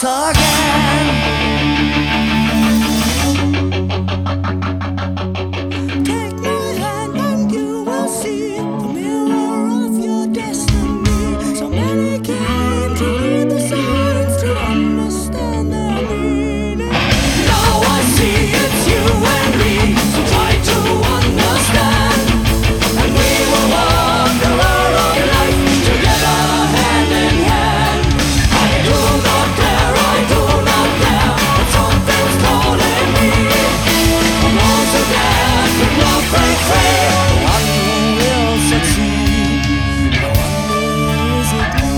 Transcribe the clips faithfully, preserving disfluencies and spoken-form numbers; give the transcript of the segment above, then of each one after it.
us again. Take my hand and you will see the mirror of your destiny. So many came to read the signs to understand their meaning. Now I see it's you and me, so try to understand. And we will walk the road of life together, hand in hand. I do not dare, I do not dare, but something's calling me. And once again, with love break free, one who will succeed. I wonder, is it me?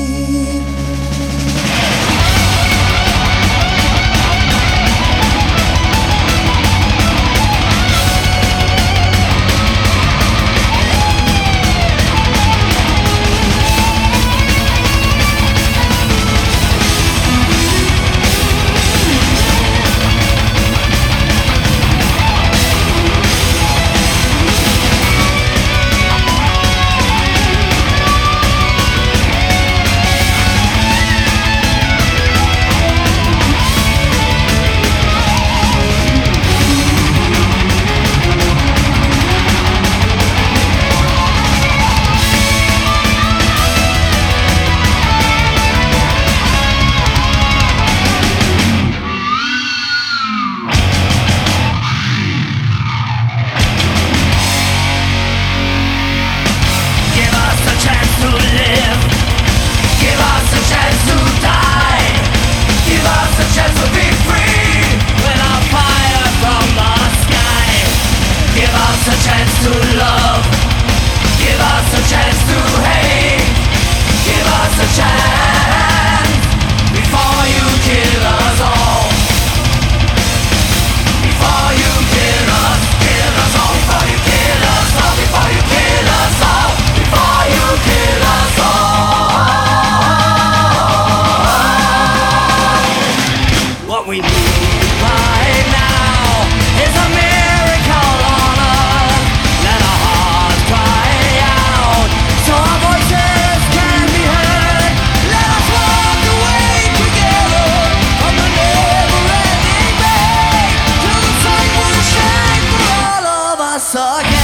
What we need right now is a miracle on earth. Let our hearts cry out so our voices can be heard. Let us walk away together from the never-ending day till the sun will shine for all of us again.